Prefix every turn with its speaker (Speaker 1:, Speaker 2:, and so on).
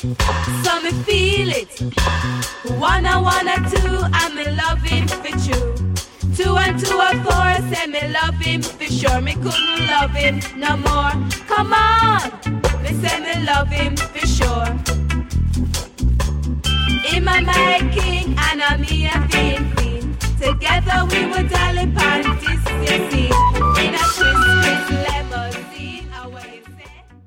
Speaker 1: So me feel it. One and one and two, and me love him for true. Two and two are four, say me love him for sure. Me couldn't love him no more. Come on, me say me love him for sure. Him a my king, and I'm me a queen. Together we would tell him